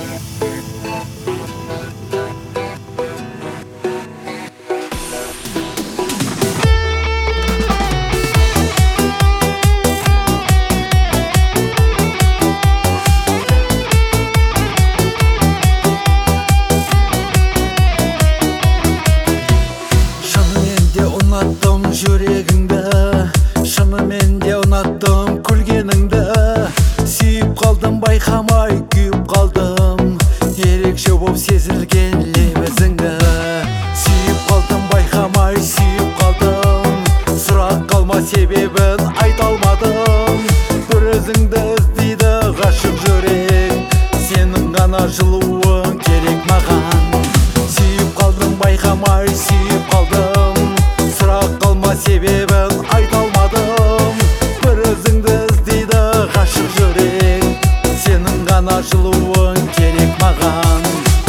Жүрегіңді шынымен де ұнаттым, күлгеніңді сүйіп қалдым, байқамай күйіп қалдым, ерекше боп сезілген лебізіңді сүйіп қалдым, байқамай сүйіп қалдым, сұрақ қалма себебін айта алмадым, бір өзіңді іздейді ғашық жүрек, сенің ғана жылуың керек маған. Сүйіп қалдым, байқамай сүйіп қалдым, сұрақ қалма себебін айта алмадым, бір өзіңді іздейді ғашық жүрек, сенің ғана жылуың керек маған.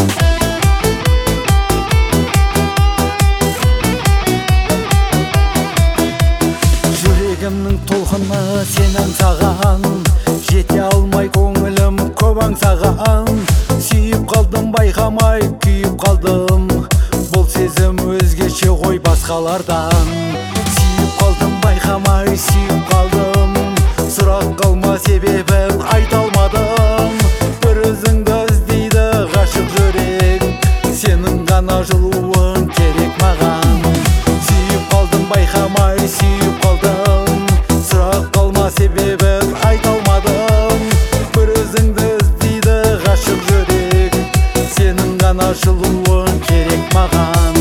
Жүрегімнің толқыны сенің саған, жете алмай көңілім көп аңсаған, сүйіп қалдым, байқамай күйіп қалдым, бұл сезім өзгеше ғой басқалардан. Сүйіп қалдым, байқамай сүйіп қалдым, сұрақ қалма себебін айта алмадым, бір өзіңді іздейді ғашық жүрек, сенің ғана жылуың керек маған. Сүйіп қалдым, байқамай сүйіп қалдым, сұрақ қалма себебін айта алмадым, бір өзіңді іздейді ғашық жүрек, сенің ғана жылуың керек маған.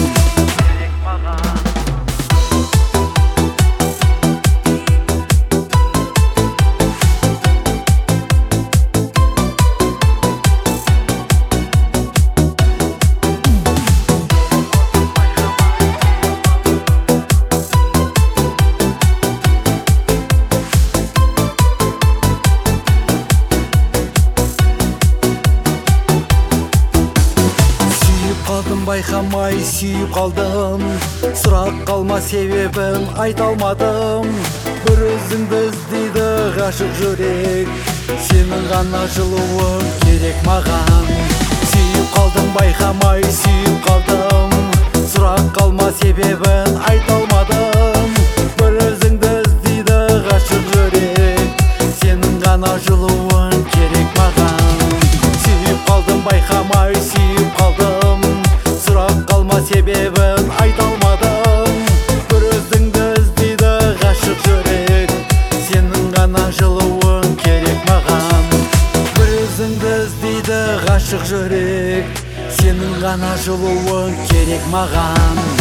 Байқамай сүйіп қалдым, сұрақ қалма себебін айта алмадым, бір өзіңді іздейді ғашық жүрек, сенің ғана жылуың керек маған. Сүйіп қалдым, байқамай сүйіп қалдым, сұрақ қалма себебін айта алмадым, бір өзіңді іздейді ғашық жүрек, сенің ғана жылуың керек маған. Сүйіп қалдым, байқамай сүйіп қалдым, сұрақ қалма себебін айта алмадым, бір өзіңді іздейді ғашық жүрек, сенің ғана жылуың керек маған. Бір өзіңді іздейді ғашық жүрек, сенің ғана жылуың керек маған.